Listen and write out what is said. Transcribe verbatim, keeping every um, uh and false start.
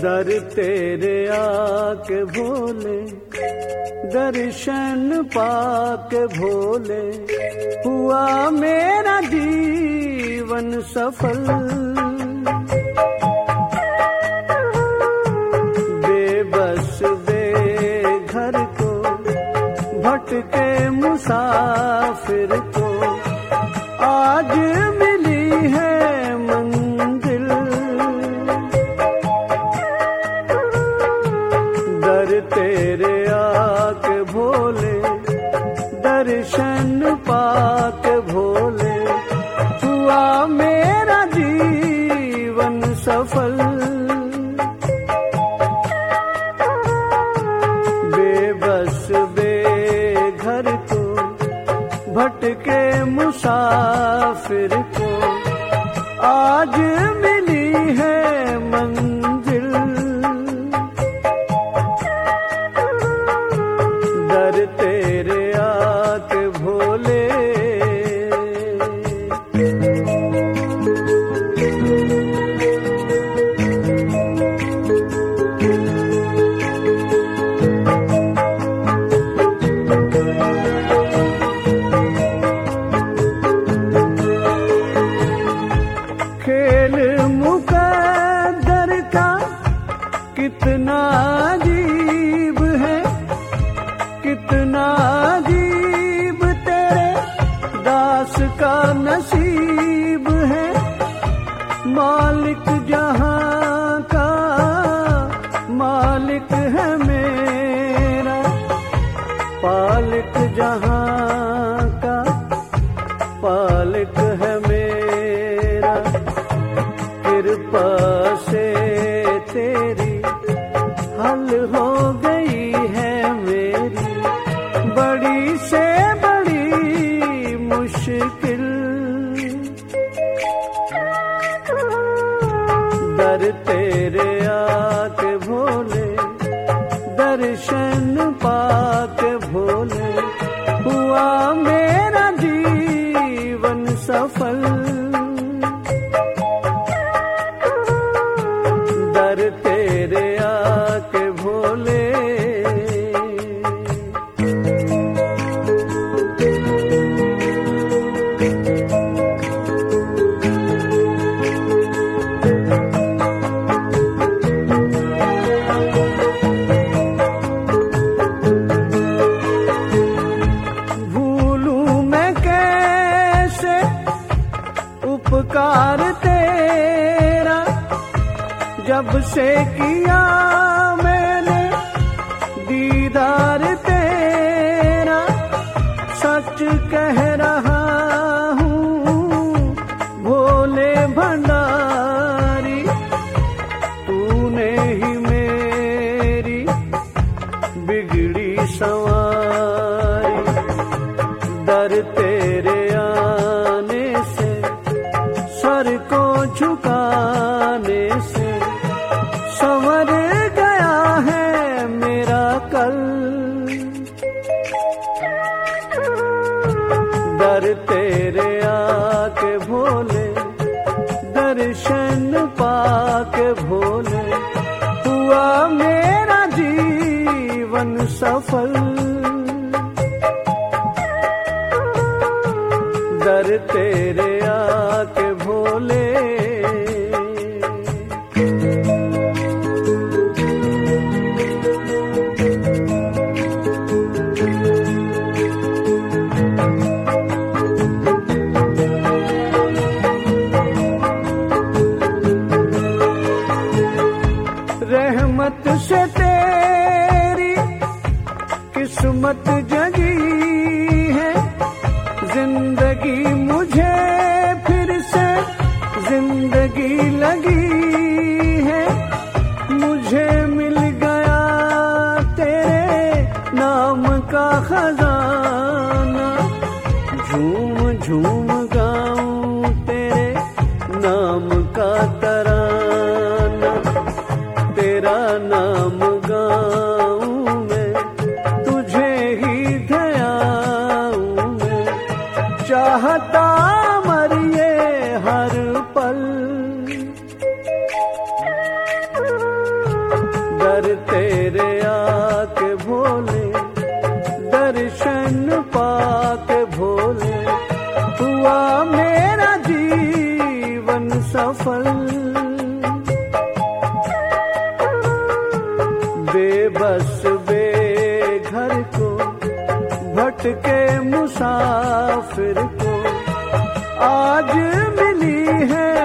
दर तेरे आके भोले, दर्शन पाके भोले, हुआ मेरा जीवन सफल। बेबस बेघर को, भटके मुसाफिर को, आज मिली है मंजिल। दर तेरे आके भोले, दर्शन पाके भोले, हुआ मेरा जीवन सफल। बेबस बेघर को, भटके मुसाफिर को, आज मिली है मंजिल। दर तेरे आके भोले। खेल मुकद्दर का कितना अजीब है, कितना अजीब तेरे दास का नसीब है। मालिक जहां का मालिक है मेरा, पालिक जहां का पालिक है मेरा। कृपा से तेरी हल हो गई है मेरी, बड़ी से बड़ी मुश्किल। दर तेरे आके भोले, दर्शन पाके भोले, हुआ मेरा जीवन सफल। दर तेरे आके भोले। भूलूं मैं कैसे उपकार तेरा, जब से किया मैंने दीदार तेरा। सच कह रहा हूँ भोले भंडारी, तूने ही मेरी बिगड़ी संवारी। दर तेरे आने से, सर को झुकाने से, संवर गया है मेरा कल। दर तेरे आके भोले, दर्शन पाके भोले, हुआ मेरा जीवन सफल। दर तेरे आके भोले। रहमत से तेरी किस्मत जगी है, जिंदगी मुझे फिर से जिंदगी लगी है। मुझे मिल गया तेरे नाम का खजाना, झूम झूम गाऊं तेरे नाम का तराना। तेरा नाम गाऊं मैं, तुझे ही ध्याऊं मैं, चाहता मरिए हर पल। दर्शन पाके भोले हुआ मेरा जीवन सफल। बेबस बेघर को भटके मुसाफिर को आज मिली है